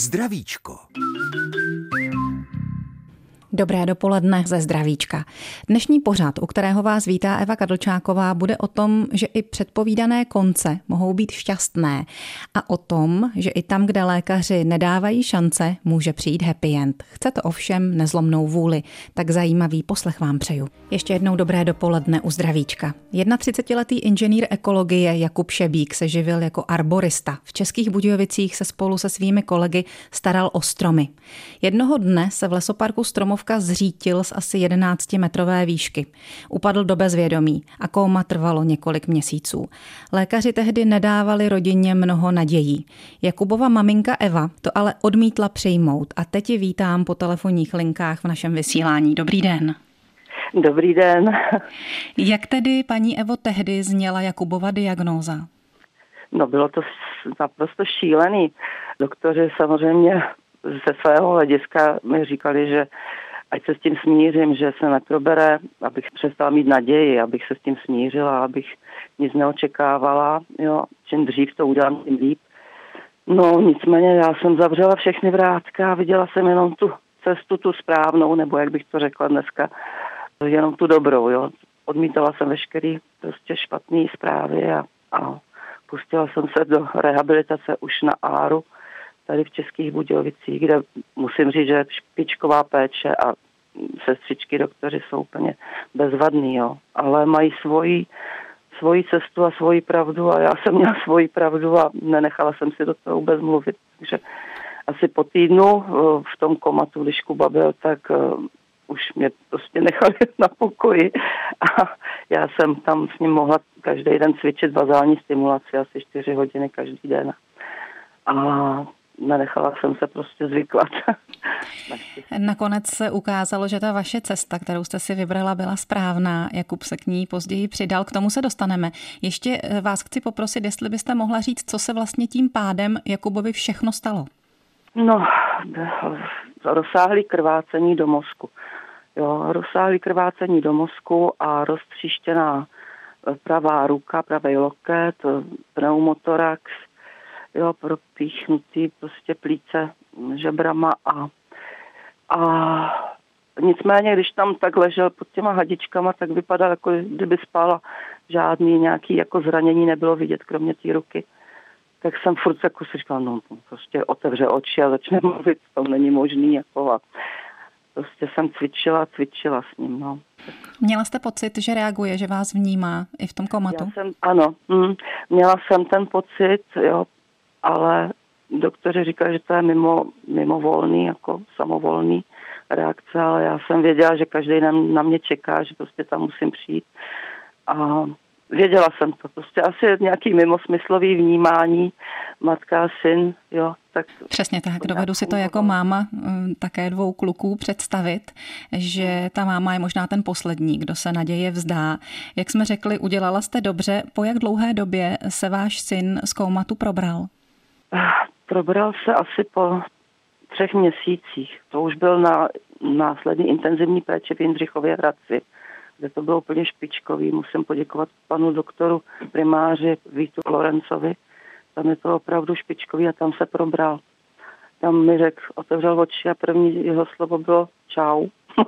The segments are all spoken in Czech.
Zdravíčko. Dobré dopoledne ze Zdravíčka. Dnešní pořad, u kterého vás vítá Eva Kadlčáková, bude o tom, že i předpovídané konce mohou být šťastné a o tom, že i tam, kde lékaři nedávají šance, může přijít happy end. Chce to ovšem nezlomnou vůli. Tak zajímavý poslech vám přeju. Ještě jednou dobré dopoledne u Zdravíčka. 31letý inženýr ekologie Jakub Šebík se živil jako arborista. V Českých Budějovicích se spolu se svými kolegy staral o stromy. Jednoho dne se v lesoparku Stromovka zřítil z asi 11metrové výšky. Upadl do bezvědomí a kóma trvalo několik měsíců. Lékaři tehdy nedávali rodině mnoho nadějí. Jakubova maminka Eva to ale odmítla přijmout a teď ji vítám po telefonních linkách v našem vysílání. Dobrý den. Dobrý den. Jak tedy, paní Evo, tehdy zněla Jakubova diagnóza? No, bylo to naprosto šílený. Doktoři samozřejmě ze svého hlediska mi říkali, že ať se s tím smířím, že se neprobere, abych přestala mít naději, abych se s tím smířila, abych nic neočekávala. Jo, čím dřív to udělám, tím líp. No, nicméně já jsem zavřela všechny vrátka a viděla jsem jenom tu cestu, tu správnou, nebo jak bych to řekla dneska, jenom tu dobrou. Jo. Odmítala jsem veškerý prostě špatný zprávy a pustila jsem se do rehabilitace už na Áru, tady v Českých Budějovicích, kde musím říct, že špičková péče a sestřičky, doktoři jsou úplně bezvadný, jo. Ale mají svoji cestu a svoji pravdu a já jsem měla svoji pravdu a nenechala jsem si do toho vůbec mluvit. Takže asi po týdnu v tom komatu, když Kuba byl, tak už mě prostě nechali na pokoji a já jsem tam s ním mohla každý den cvičit bazální stimulaci, asi 4 hodiny každý den. A nenechala jsem se prostě zvyklat. Nakonec se ukázalo, že ta vaše cesta, kterou jste si vybrala, byla správná. Jakub se k ní později přidal, k tomu se dostaneme. Ještě vás chci poprosit, jestli byste mohla říct, co se vlastně tím pádem Jakubovi všechno stalo. No, rozsáhlý krvácení do mozku. Jo, rozsáhlý krvácení do mozku a roztříštěná pravá ruka, pravý loket, pneumotorax, jo, propíchnutý prostě plíce žebrama a nicméně, když tam tak ležel pod těma hadičkama, tak vypadal, jako kdyby spala, žádný nějaký jako zranění nebylo vidět, kromě té ruky. Tak jsem furt jako si říkala, no prostě otevře oči a začne mluvit, to není možný, jako a prostě jsem cvičila s ním, no. Měla jste pocit, že reaguje, že vás vnímá i v tom komatu? Ano, měla jsem ten pocit, jo, ale doktoři říkali, že to je mimovolný, jako samovolný reakce, ale já jsem věděla, že každý na mě čeká, že prostě tam musím přijít. A věděla jsem to, prostě asi nějaký mimosmyslový vnímání, matka a syn, jo. Tak přesně tak, dovedu si to jako máma také 2 kluků představit, že ta máma je možná ten poslední, kdo se naděje vzdá. Jak jsme řekli, udělala jste dobře. Po jak dlouhé době se váš syn z kómatu probral? Probral se asi po 3 měsících. To už byl na následní intenzivní péči v Jindřichově Hradci, kde to bylo úplně špičkový. Musím poděkovat panu doktoru primáři Vítu Lorencovi. Tam je to opravdu špičkový a tam se probral. Tam mi řekl, otevřel oči a první jeho slovo bylo čau.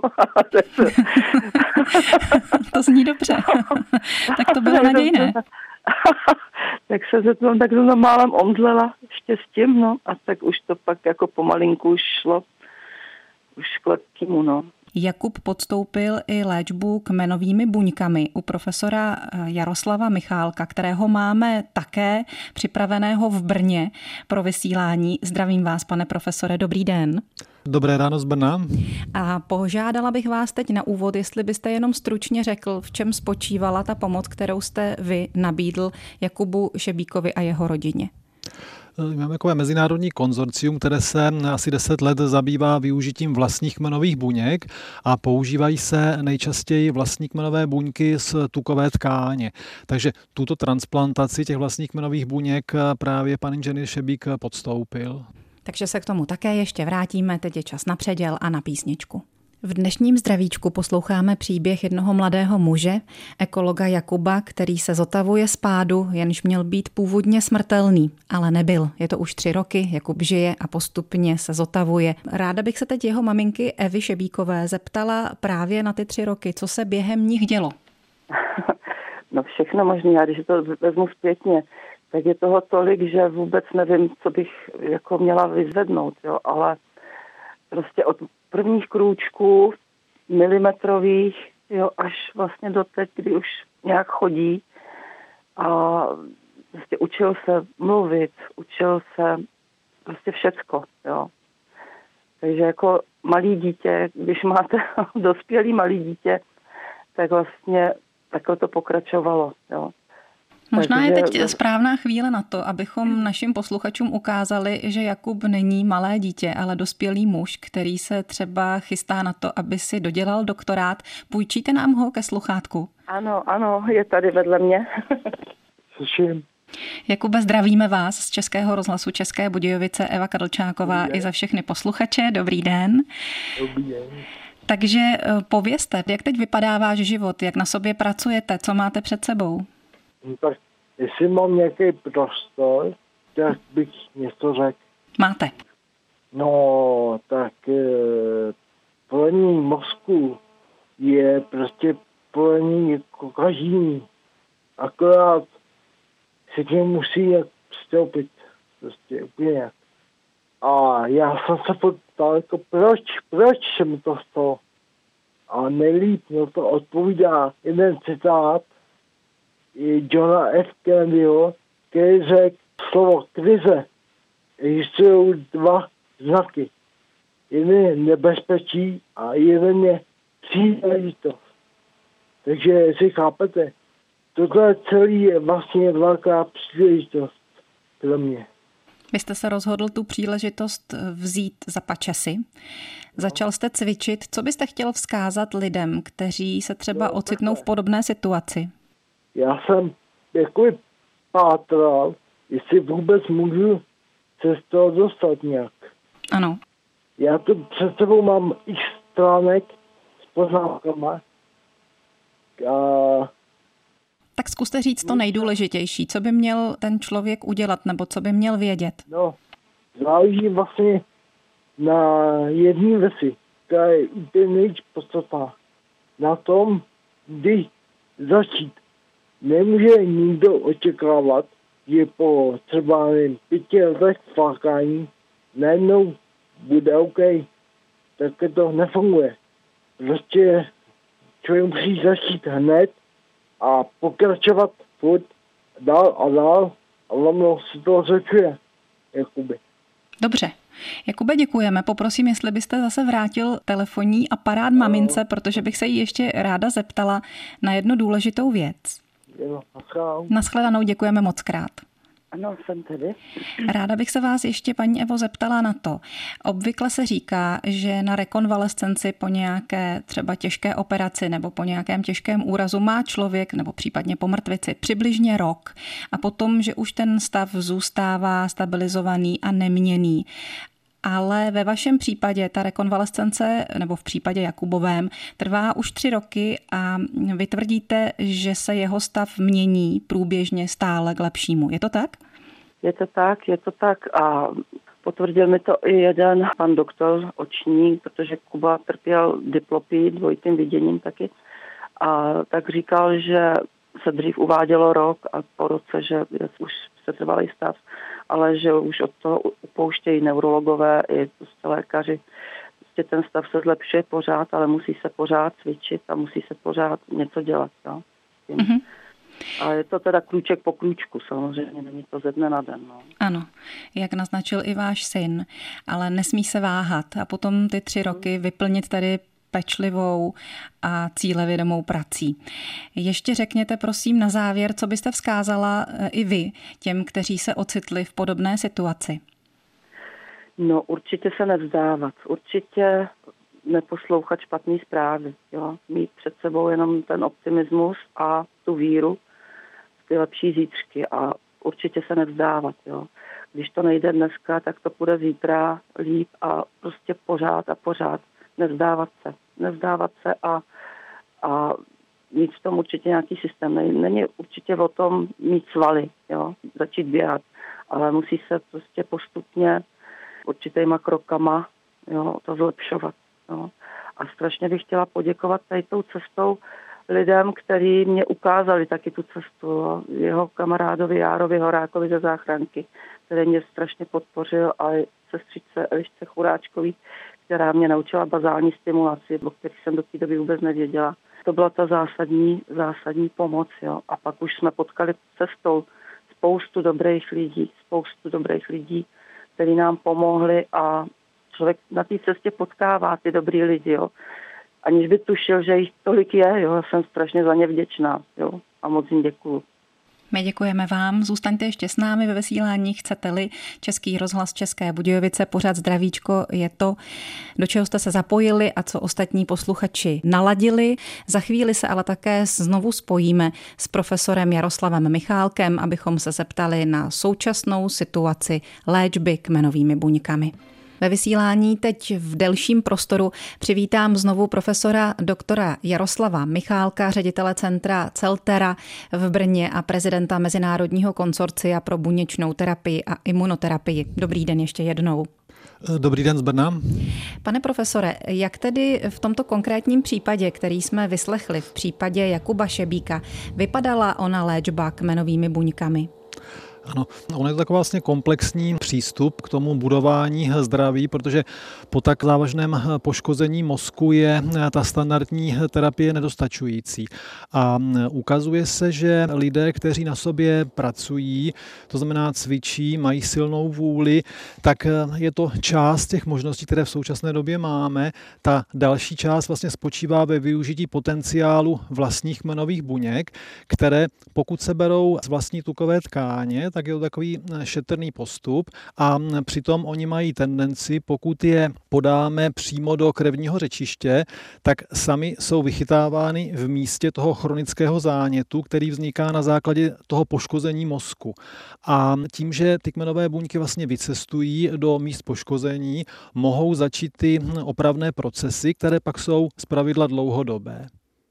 To zní dobře. Tak to bylo nadějné. Tak se tam tak málem omdlela štěstím, no. A tak už to pak jako pomalinku už šlo. Už k lepšímu, no. Jakub podstoupil i léčbu kmenovými buňkami u profesora Jaroslava Michálka, kterého máme také připraveného v Brně pro vysílání. Zdravím vás, pane profesore, dobrý den. Dobré ráno z Brna. A požádala bych vás teď na úvod, jestli byste jenom stručně řekl, v čem spočívala ta pomoc, kterou jste vy nabídl Jakubu Šebíkovi a jeho rodině. Máme takové mezinárodní konzorcium, které se asi 10 let zabývá využitím vlastních kmenových buněk a používají se nejčastěji vlastní kmenové buňky z tukové tkáně. Takže tuto transplantaci těch vlastních kmenových buněk právě pan inženýr Šebík podstoupil. Takže se k tomu také ještě vrátíme, teď je čas na předěl a na písničku. V dnešním zdravíčku posloucháme příběh jednoho mladého muže, ekologa Jakuba, který se zotavuje z pádu, jenž měl být původně smrtelný, ale nebyl. Je to už 3 roky, Jakub žije a postupně se zotavuje. Ráda bych se teď jeho maminky Evy Šebíkové zeptala právě na ty 3 roky, co se během nich dělo. No všechno možné, já když to vezmu zpětně, tak je toho tolik, že vůbec nevím, co bych jako měla vyzvednout, jo, ale prostě od prvních krůčků milimetrových, jo, až vlastně do teď, kdy už nějak chodí a prostě učil se mluvit, učil se prostě všecko, jo. Takže jako malý dítě, když máte dospělý malý dítě, tak vlastně takhle to pokračovalo, jo. Možná je teď správná chvíle na to, abychom našim posluchačům ukázali, že Jakub není malé dítě, ale dospělý muž, který se třeba chystá na to, aby si dodělal doktorát. Půjčíte nám ho ke sluchátku? Ano, je tady vedle mě. Slyším. Jakube, zdravíme vás z Českého rozhlasu České Budějovice, Eva Kadlčáková i za všechny posluchače. Dobrý den. Dobrý den. Takže povězte, jak teď vypadá váš život, jak na sobě pracujete, co máte před sebou? No tak jestli mám nějaký prostor, tak bych něco řekl. Máte. No, tak polení mozku je prostě polení kokažíní. Akorát se tím musí nějak vstoupit. Prostě úplně nějak. A já jsem se ptal, jako proč se mi to stalo? A nejlíp na to odpovídá jeden citát Johna F. Kennedyho, který řekl slovo krize. Existují 2 znaky. Jeden je nebezpečí a jeden je příležitost. Takže jestli chápete, tohle celý je vlastně velká příležitost pro mě. Vy jste se rozhodl tu příležitost vzít za pačesy. Začal jste cvičit. Co byste chtěl vzkázat lidem, kteří se třeba ocitnou v podobné situaci? Já jsem jakoby pátral, jestli vůbec můžu se z toho dostat nějak. Ano. Já tu před sebou mám x stránek s poznámkama. Tak zkuste říct to nejdůležitější. Co by měl ten člověk udělat, nebo co by měl vědět? No, záleží vlastně na jedné věci, která je úplně nejpodstatná. Na tom, kdy začít. Nemůže nikdo očekávat, že po třeba 5 letech flákání najednou bude OK. Tak to nefunguje. Prostě člověk musí začít hned a pokračovat furt dál a ono se to zlepšuje. Jakoby. Dobře. Jakube, děkujeme. Poprosím, jestli byste zase vrátil telefonní aparát mamince, protože bych se jí ještě ráda zeptala na jednu důležitou věc. Naschledanou, děkujeme moc krát. Ano, jsem tady. Ráda bych se vás ještě, paní Evo, zeptala na to. Obvykle se říká, že na rekonvalescenci po nějaké třeba těžké operaci nebo po nějakém těžkém úrazu má člověk, nebo případně po mrtvici, přibližně rok. A potom, že už ten stav zůstává stabilizovaný a neměnný. Ale ve vašem případě ta rekonvalescence, nebo v případě Jakubovém, trvá už 3 roky a vy tvrdíte, že se jeho stav mění průběžně stále k lepšímu. Je to tak? Je to tak a potvrdil mi to i jeden pan doktor oční, protože Kuba trpěl diplopii, dvojitým viděním taky. A tak říkal, že se dřív uvádělo rok a po roce, že je už setrvalý stav, ale že už od toho upouštějí neurologové i prostě lékaři. Prostě ten stav se zlepšuje pořád, ale musí se pořád cvičit a musí se pořád něco dělat. No? Mm-hmm. A je to teda krůček po krůčku, samozřejmě, není to ze dne na den. No. Ano, jak naznačil i váš syn, ale nesmí se váhat a potom ty 3 roky vyplnit tady pečlivou a cílevědomou prací. Ještě řekněte prosím na závěr, co byste vzkázala i vy těm, kteří se ocitli v podobné situaci. No určitě se nevzdávat, určitě neposlouchat špatný zprávy, jo? Mít před sebou jenom ten optimismus a tu víru v ty lepší zítřky a určitě se nevzdávat. Jo? Když to nejde dneska, tak to půjde zítra líp a prostě pořád nevzdávat se. nevzdávat se a mít v tom určitě nějaký systém. Není určitě o tom mít svaly, jo, začít běhat, ale musí se prostě postupně určitýma krokama, jo, to zlepšovat. Jo. A strašně bych chtěla poděkovat tady tou cestou lidem, kteří mě ukázali taky tu cestu. Jo. Jeho kamarádovi Járovi Horákovi ze záchranky, který mě strašně podpořil, a sestřičce Elišce Churáčkový, která mě naučila bazální stimulaci, o kterých jsem do té doby vůbec nevěděla. To byla ta zásadní pomoc. Jo. A pak už jsme potkali cestou spoustu dobrých lidí, kteří nám pomohli, a člověk na té cestě potkává ty dobrý lidi, jo. Aniž by tušil, že jich tolik je, jo. Já jsem strašně za ně vděčná, jo. A moc jim děkuju. My děkujeme vám, zůstaňte ještě s námi ve vysílání, chcete-li. Český rozhlas České Budějovice, pořad Zdravíčko je to, do čeho jste se zapojili a co ostatní posluchači naladili. Za chvíli se ale také znovu spojíme s profesorem Jaroslavem Michálkem, abychom se zeptali na současnou situaci léčby kmenovými buňkami. Ve vysílání teď v delším prostoru přivítám znovu profesora doktora Jaroslava Michálka, ředitele centra Celtera v Brně a prezidenta Mezinárodního konsorcia pro buněčnou terapii a imunoterapii. Dobrý den ještě jednou. Dobrý den z Brna. Pane profesore, jak tedy v tomto konkrétním případě, který jsme vyslechli v případě Jakuba Šebíka, vypadala ona léčba kmenovými buňkami? Ano, on je to takový vlastně komplexní přístup k tomu budování zdraví, protože po tak závažném poškození mozku je ta standardní terapie nedostačující. A ukazuje se, že lidé, kteří na sobě pracují, to znamená cvičí, mají silnou vůli, tak je to část těch možností, které v současné době máme. Ta další část vlastně spočívá ve využití potenciálu vlastních kmenových buněk, které pokud se berou z vlastní tukové tkáně, tak je to takový šetrný postup a přitom oni mají tendenci, pokud je podáme přímo do krevního řečiště, tak sami jsou vychytávány v místě toho chronického zánětu, který vzniká na základě toho poškození mozku. A tím, že ty kmenové buňky vlastně vycestují do míst poškození, mohou začít ty opravné procesy, které pak jsou zpravidla dlouhodobé.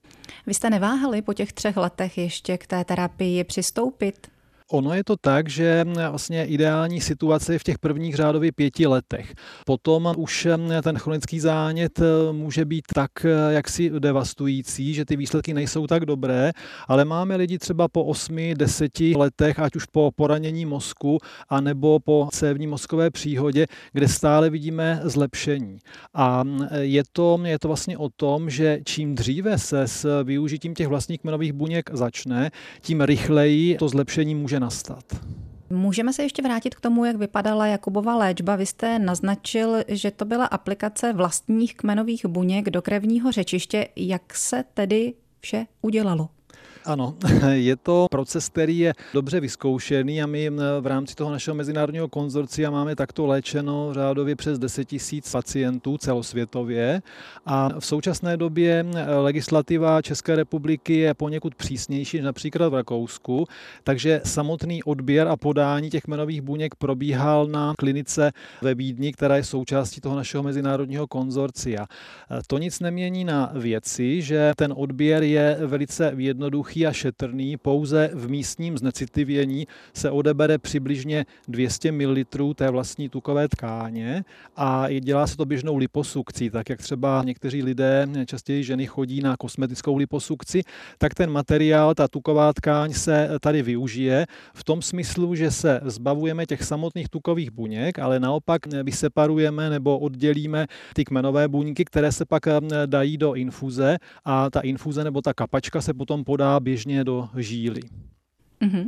Vy jste neváhali po těch 3 letech ještě k té terapii přistoupit? Ono je to tak, že vlastně ideální situace je v těch prvních řádově 5 letech. Potom už ten chronický zánět může být tak jaksi devastující, že ty výsledky nejsou tak dobré, ale máme lidi třeba po 8-10 letech, ať už po poranění mozku, anebo po cévní mozkové příhodě, kde stále vidíme zlepšení. A je to vlastně o tom, že čím dříve se s využitím těch vlastních kmenových buněk začne, tím rychleji to zlepšení může nastat. Můžeme se ještě vrátit k tomu, jak vypadala Jakubova léčba. Vy jste naznačil, že to byla aplikace vlastních kmenových buněk do krevního řečiště. Jak se tedy vše udělalo? Ano, je to proces, který je dobře vyzkoušený a my v rámci toho našeho mezinárodního konzorcia máme takto léčeno řádově přes 10 000 pacientů celosvětově a v současné době legislativa České republiky je poněkud přísnější než například v Rakousku, takže samotný odběr a podání těch kmenových buněk probíhal na klinice ve Vídni, která je součástí toho našeho mezinárodního konzorcia. To nic nemění na věci, že ten odběr je velice jednoduchý a šetrný, pouze v místním znecitlivění se odebere přibližně 200 ml té vlastní tukové tkáně a dělá se to běžnou liposukcí, tak jak třeba někteří lidé, častěji ženy, chodí na kosmetickou liposukci, tak ten materiál, ta tuková tkáň se tady využije v tom smyslu, že se zbavujeme těch samotných tukových buněk, ale naopak vyseparujeme nebo oddělíme ty kmenové buňky, které se pak dají do infuze a ta infuze nebo ta kapačka se potom podá běžně do žíly. Mm-hmm.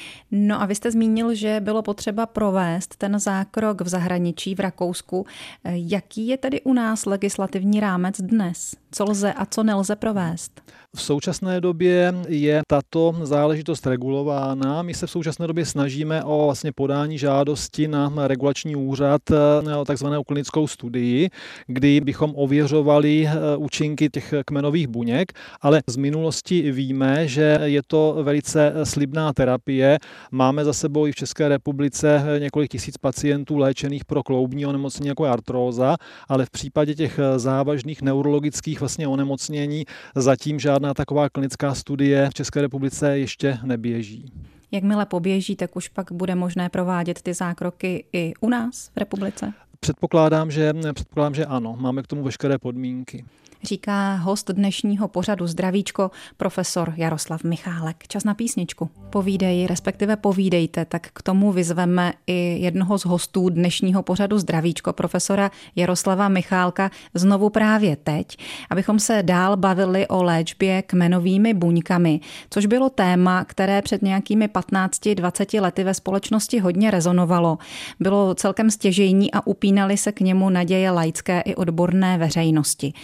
No a vy jste zmínil, že bylo potřeba provést ten zákrok v zahraničí, v Rakousku. Jaký je tedy u nás legislativní rámec dnes? Co lze a co nelze provést? V současné době je tato záležitost regulována. My se v současné době snažíme o vlastně podání žádosti na regulační úřad o takzvanou klinickou studii, kdy bychom ověřovali účinky těch kmenových buněk, ale z minulosti víme, že je to velice slibná účinná terapie. Máme za sebou i v České republice několik tisíc pacientů léčených pro kloubní onemocnění jako je artróza, ale v případě těch závažných neurologických vlastně onemocnění zatím žádná taková klinická studie v České republice ještě neběží. Jakmile poběží, tak už pak bude možné provádět ty zákroky i u nás v republice? Předpokládám, že ano. Máme k tomu veškeré podmínky. Říká host dnešního pořadu Zdravíčko, profesor Jaroslav Michálek. Čas na písničku. Povídej, respektive povídejte, tak k tomu vyzveme i jednoho z hostů dnešního pořadu Zdravíčko, profesora Jaroslava Michálka, znovu právě teď, abychom se dál bavili o léčbě kmenovými buňkami, což bylo téma, které před nějakými 15-20 lety ve společnosti hodně rezonovalo. Bylo celkem stěžejní a upínaly se k němu naděje laické i odborné veřejnosti.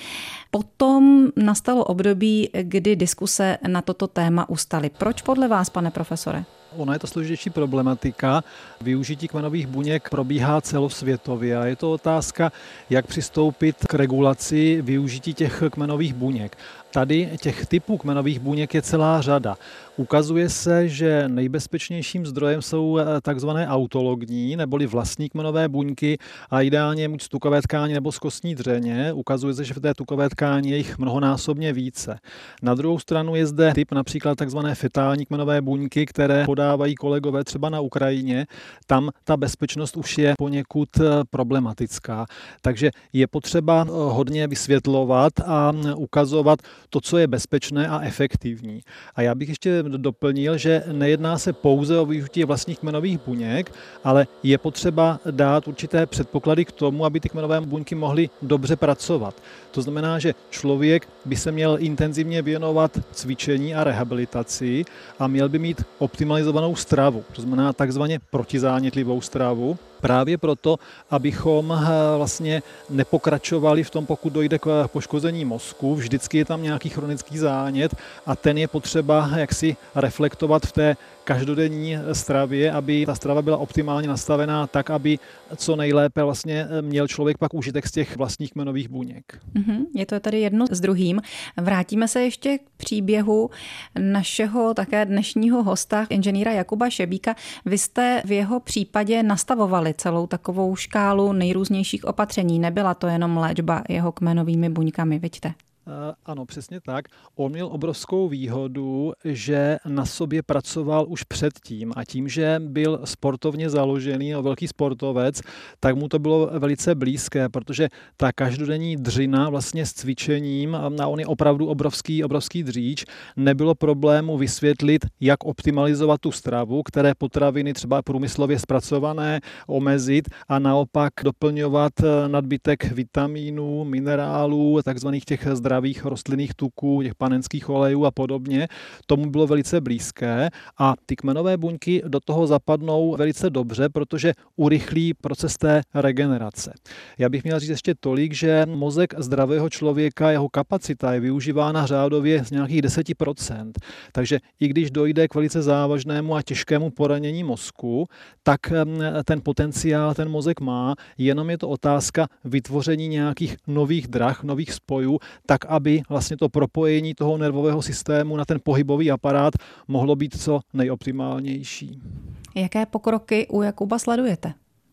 Potom nastalo období, kdy diskuse na toto téma ustaly. Proč podle vás, pane profesore? Ona je to složitější problematika. Využití kmenových buněk probíhá celosvětově a je to otázka, jak přistoupit k regulaci využití těch kmenových buněk. Tady těch typů kmenových buněk je celá řada. Ukazuje se, že nejbezpečnějším zdrojem jsou takzvané autologní neboli vlastní kmenové buňky a ideálně buď z tukové tkáně nebo z kostní dřeně. Ukazuje se, že v té tukové tkáni je jich mnohonásobně více. Na druhou stranu je zde typ například takzvané fetální kmenové buňky, které podávají kolegové třeba na Ukrajině. Tam ta bezpečnost už je poněkud problematická. Takže je potřeba hodně vysvětlovat a ukazovat to, co je bezpečné a efektivní. A já bych ještě doplnil, že nejedná se pouze o využití vlastních kmenových buněk, ale je potřeba dát určité předpoklady k tomu, aby ty kmenové buňky mohly dobře pracovat. To znamená, že člověk by se měl intenzivně věnovat cvičení a rehabilitaci a měl by mít optimalizovanou stravu, to znamená takzvaně protizánětlivou stravu. Právě proto, abychom vlastně nepokračovali v tom, pokud dojde k poškození mozku. Vždycky je tam nějaký chronický zánět a ten je potřeba jaksi reflektovat v té každodenní stravě, aby ta strava byla optimálně nastavená tak, aby co nejlépe vlastně měl člověk pak užitek z těch vlastních kmenových buněk. Je to tady jedno s druhým. Vrátíme se ještě k příběhu našeho také dnešního hosta, inženýra Jakuba Šebíka. Vy jste v jeho případě nastavovali celou takovou škálu nejrůznějších opatření. Nebyla to jenom léčba jeho kmenovými buňkami, vidíte? Ano, přesně tak. On měl obrovskou výhodu, že na sobě pracoval už předtím a tím, že byl sportovně založený a velký sportovec, tak mu to bylo velice blízké, protože ta každodenní dřina vlastně s cvičením, a on je opravdu obrovský dříč, nebylo problému vysvětlit, jak optimalizovat tu stravu, které potraviny třeba průmyslově zpracované omezit a naopak doplňovat nadbytek vitamínů, minerálů, takzvaných těch zdravých rostlinných tuků, těch panenských olejů a podobně. Tomu bylo velice blízké a ty kmenové buňky do toho zapadnou velice dobře, protože urychlí proces té regenerace. Já bych měl říct ještě tolik, že mozek zdravého člověka, jeho kapacita je využívána řádově z nějakých 10%. Takže i když dojde k velice závažnému a těžkému poranění mozku, tak ten potenciál ten mozek má, jenom je to otázka vytvoření nějakých nových drah, nových spojů, tak aby vlastně to propojení toho nervového systému na ten pohybový aparát mohlo být co nejoptimálnější. Jaké pokroky u Jakuba sledujete?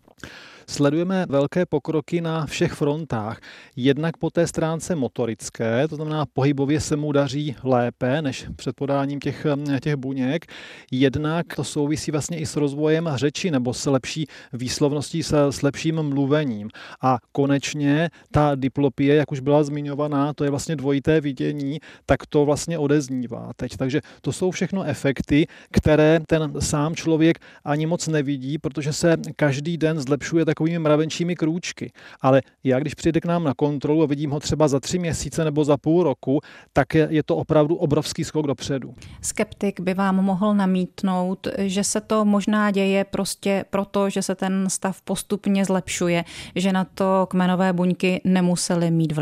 Sledujeme velké pokroky na všech frontách. Jednak po té stránce motorické, to znamená pohybově se mu daří lépe než před podáním těch buněk. Jednak to souvisí vlastně i s rozvojem řeči nebo s lepší výslovností, s lepším mluvením. A konečně ta diplopie, jak už byla zmiňovaná, to je vlastně dvojité vidění, tak to vlastně odeznívá teď. Takže to jsou všechno efekty, které ten sám člověk ani moc nevidí, protože se každý den zlepšuje takovými mravenčími krůčky. Ale já, když přijde k nám na kontrolu a vidím ho třeba za 3 měsíce nebo za půl roku, tak je to opravdu obrovský skok dopředu. Skeptik by vám mohl namítnout, že se to možná děje prostě proto, že se ten stav postupně zlepšuje, že na to kmenové buňky nemusely mít vliv.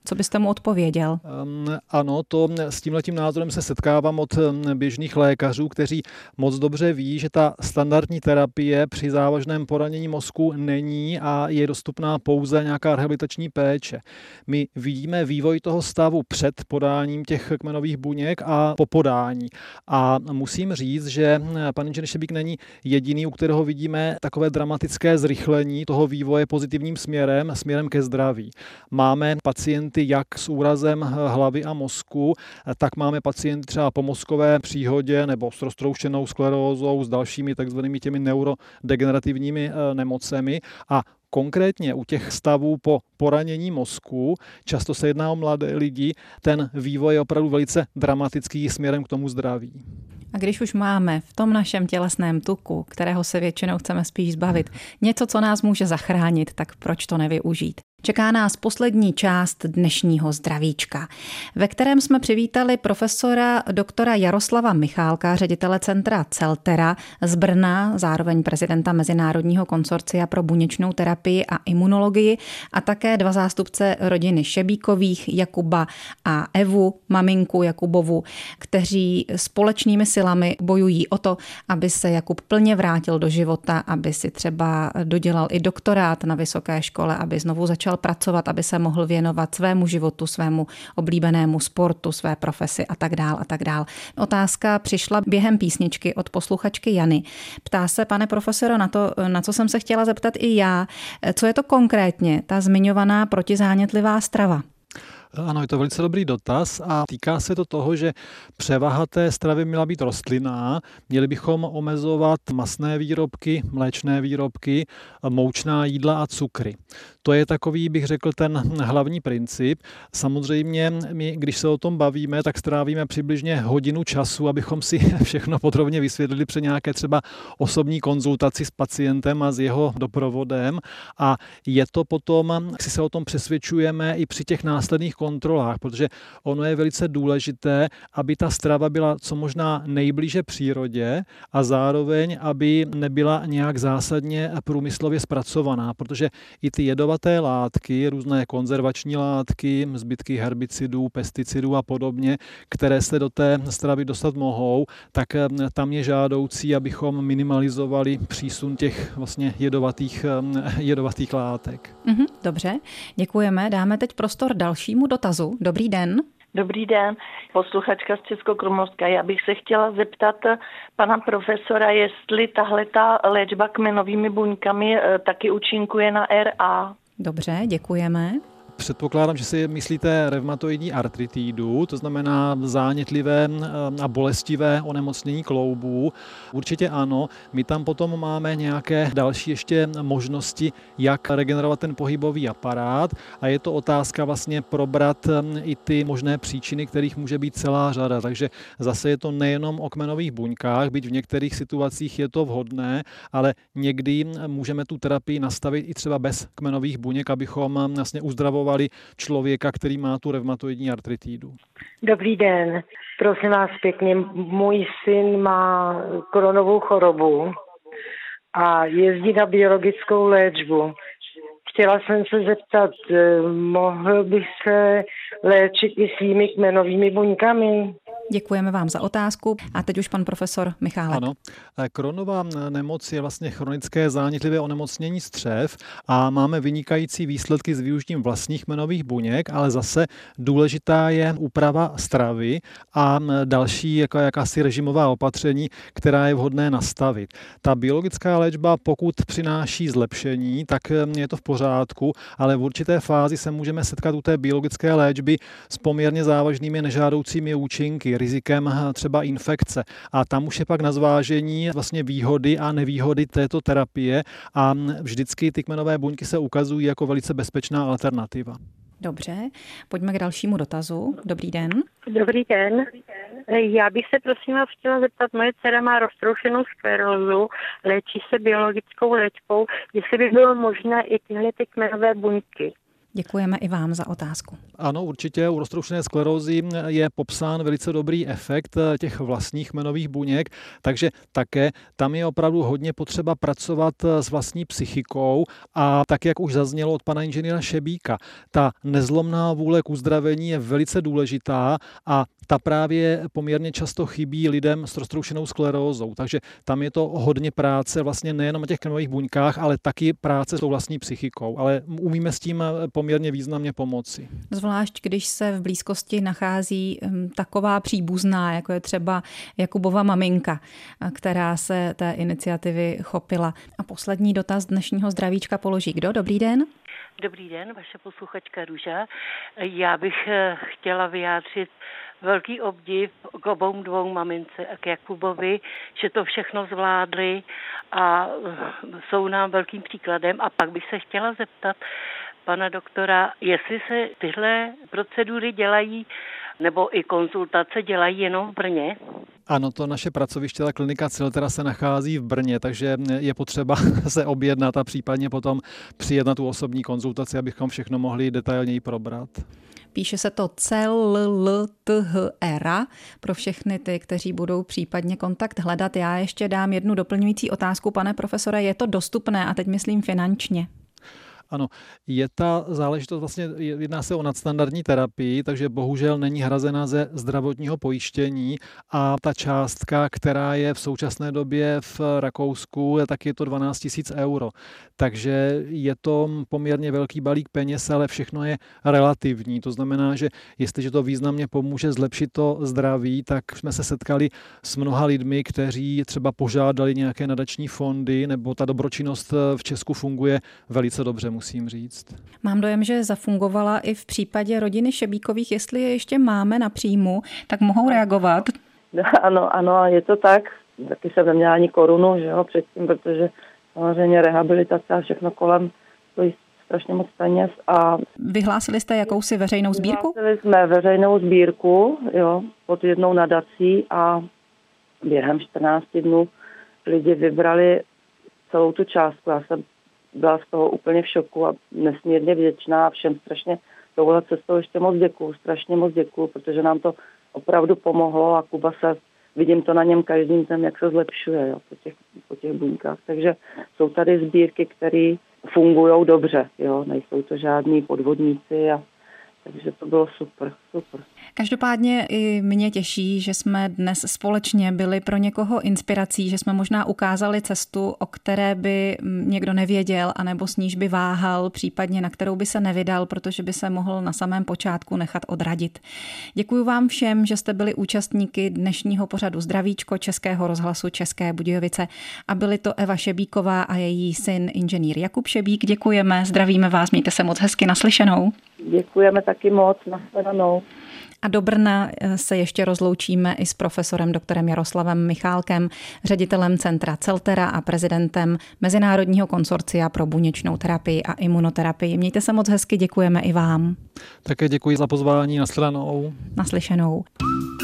Co byste mu odpověděl? Ano, s tímhletím názorem se setkávám od běžných lékařů, kteří moc dobře ví, že ta standardní terapie při závažném poranění mozku není a je dostupná pouze nějaká rehabilitační péče. My vidíme vývoj toho stavu před podáním těch kmenových buněk a po podání. A musím říct, že pan inženýr Šebík není jediný, u kterého vidíme takové dramatické zrychlení toho vývoje pozitivním směrem ke zdraví. Máme pacienty jak s úrazem hlavy a mozku, tak máme pacienty třeba po mozkové příhodě nebo s roztroušenou sklerózou, s dalšími takzvanými těmi neurodegenerativními nemocemi a konkrétně u těch stavů po poranění mozku, často se jedná o mladé lidi, ten vývoj je opravdu velice dramatický směrem k tomu zdraví. A když už máme v tom našem tělesném tuku, kterého se většinou chceme spíš zbavit, něco, co nás může zachránit, tak proč to nevyužít? Čeká nás poslední část dnešního zdravíčka, ve kterém jsme přivítali profesora doktora Jaroslava Michálka, ředitele centra Celtera z Brna, zároveň prezidenta Mezinárodního konsorcia pro buněčnou terapii a imunologii a také dva zástupce rodiny Šebíkových, Jakuba a Evu, maminku Jakubovu, kteří společnými silami bojují o to, aby se Jakub plně vrátil do života, aby si třeba dodělal i doktorát na vysoké škole, aby znovu začal pracovat, aby se mohl věnovat svému životu, svému oblíbenému sportu, své profesi a tak dál a tak dál. Otázka přišla během písničky od posluchačky Jany. Ptá se, pane profesore, na co jsem se chtěla zeptat i já. Co je to konkrétně ta zmiňovaná protizánětlivá strava? Ano, je to velice dobrý dotaz a týká se to toho, že převaha té stravy měla být rostlinná. Měli bychom omezovat mastné výrobky, mléčné výrobky, moučná jídla a cukry. To je takový, bych řekl, ten hlavní princip. Samozřejmě my, když se o tom bavíme, tak strávíme přibližně hodinu času, abychom si všechno podrobně vysvětlili při nějaké třeba osobní konzultaci s pacientem a s jeho doprovodem. A je to potom, si se o tom přesvědčujeme i při těch následných kontrolách, protože ono je velice důležité, aby ta strava byla co možná nejblíže přírodě a zároveň, aby nebyla nějak zásadně průmyslově zpracovaná, protože i ty jedovaté látky, různé konzervační látky, zbytky herbicidů, pesticidů a podobně, které se do té stravy dostat mohou, tak tam je žádoucí, abychom minimalizovali přísun těch vlastně jedovatých látek. Dobře, děkujeme. Dáme teď prostor dalšímu dotazu. Dobrý den. Dobrý den, posluchačka z Českokrumlovska. Já bych se chtěla zeptat pana profesora, jestli tahleta léčba kmenovými buňkami taky účinkuje na RA. Dobře, děkujeme. Předpokládám, že si myslíte revmatoidní artritidu, to znamená zánětlivé a bolestivé onemocnění kloubů. Určitě ano. My tam potom máme nějaké další ještě možnosti, jak regenerovat ten pohybový aparát a je to otázka vlastně probrat i ty možné příčiny, kterých může být celá řada. Takže zase je to nejenom o kmenových buňkách, byť v některých situacích je to vhodné, ale někdy můžeme tu terapii nastavit i třeba bez kmenových buněk, abychom vlastně uzdravovali člověka, který má tu revmatoidní artritidu. Dobrý den. Prosím vás pěkně, můj syn má Crohnovou chorobu a jezdí na biologickou léčbu. Chtěla jsem se zeptat, mohl bych se léčit i svými kmenovými buňkami? Děkujeme vám za otázku. A teď už pan profesor Michálek. Ano, Crohnova nemoc je vlastně chronické zánětlivé onemocnění střev a máme vynikající výsledky s využitím vlastních kmenových buněk, ale zase důležitá je úprava stravy a další jakási režimová opatření, která je vhodné nastavit. Ta biologická léčba, pokud přináší zlepšení, tak je to v pořádku, ale v určité fázi se můžeme setkat u té biologické léčby s poměrně závažnými nežádoucími účinky, rizikem třeba infekce. A tam už je pak na zvážení vlastně výhody a nevýhody této terapie a vždycky ty kmenové buňky se ukazují jako velice bezpečná alternativa. Dobře, pojďme k dalšímu dotazu. Dobrý den. Dobrý den. Já bych se prosím vás chtěla zeptat, moje dcera má roztroušenou sklerózu, léčí se biologickou léčbou, jestli by bylo možné i tyhle ty kmenové buňky. Děkujeme i vám za otázku. Ano, určitě u roztroušené sklerózy je popsán velice dobrý efekt těch vlastních kmenových buněk, takže také tam je opravdu hodně potřeba pracovat s vlastní psychikou a tak, jak už zaznělo od pana inženýra Šebíka, ta nezlomná vůle k uzdravení je velice důležitá a ta právě poměrně často chybí lidem s roztroušenou sklerózou. Takže tam je to hodně práce vlastně nejenom na těch kmenových buňkách, ale taky práce s tou vlastní psychikou. Ale umíme s tím poměrně významně pomoci. Zvlášť, když se v blízkosti nachází taková příbuzná, jako je třeba Jakubova maminka, která se té iniciativy chopila. A poslední dotaz dnešního zdravíčka položí kdo? Dobrý den. Dobrý den, vaše posluchačka Růža. Já bych chtěla vyjádřit velký obdiv k obou dvou mamince a k Jakubovi, že to všechno zvládli a jsou nám velkým příkladem. A pak bych se chtěla zeptat pana doktora, jestli se tyhle procedury dělají nebo i konzultace dělají jenom v Brně? Ano, to naše pracoviště, ta klinika Celtera se nachází v Brně, takže je potřeba se objednat a případně potom přijet na tu osobní konzultaci, abychom všechno mohli detailněji probrat. Píše se to CELLTHR pro všechny ty, kteří budou případně kontakt hledat. Já ještě dám jednu doplňující otázku, pane profesore, je to dostupné a teď myslím finančně? Ano, je ta záležitost vlastně, jedná se o nadstandardní terapii, takže bohužel není hrazena ze zdravotního pojištění a ta částka, která je v současné době v Rakousku, tak je to 12 000 euro. Takže je to poměrně velký balík peněz, ale všechno je relativní. To znamená, že jestliže to významně pomůže zlepšit to zdraví, tak jsme se setkali s mnoha lidmi, kteří třeba požádali nějaké nadační fondy, nebo ta dobročinnost v Česku funguje velice dobře, musím říct. Mám dojem, že zafungovala i v případě rodiny Šebíkových. Jestli je ještě máme na příjmu, tak mohou reagovat. Ano, je to tak. Taky jsem neměla ani korunu, že jo, předtím, protože samozřejmě rehabilitace a všechno kolem stojí strašně moc peněz. A vyhlásili jste jakousi veřejnou sbírku? Vyhlásili jsme veřejnou sbírku, jo, pod jednou nadací a během 14 dnů lidi vybrali celou tu částku. Já jsem byla z toho úplně v šoku a nesmírně vděčná a všem strašně touhle cestou ještě strašně moc děkuju, protože nám to opravdu pomohlo a Kuba vidím to na něm každým dnem, jak se zlepšuje, jo, po těch buňkách. Takže jsou tady sbírky, které fungují dobře, jo, nejsou to žádní podvodníci takže to bylo super. Každopádně i mě těší, že jsme dnes společně byli pro někoho inspirací, že jsme možná ukázali cestu, o které by někdo nevěděl, anebo s níž by váhal, případně na kterou by se nevydal, protože by se mohl na samém počátku nechat odradit. Děkuji vám všem, že jste byli účastníky dnešního pořadu Zdravíčko Českého rozhlasu České Budějovice a byli to Eva Šebíková a její syn inženýr Jakub Šebík. Děkujeme, zdravíme vás, mějte se moc hezky, naslyšenou. Děkujeme taky moc, nashledanou. A do Brna se ještě rozloučíme i s profesorem doktorem Jaroslavem Michálkem, ředitelem Centra Celtera a prezidentem Mezinárodního konsorcia pro buněčnou terapii a imunoterapii. Mějte se moc hezky, děkujeme i vám. Také děkuji za pozvání, naslyšenou. Naslyšenou.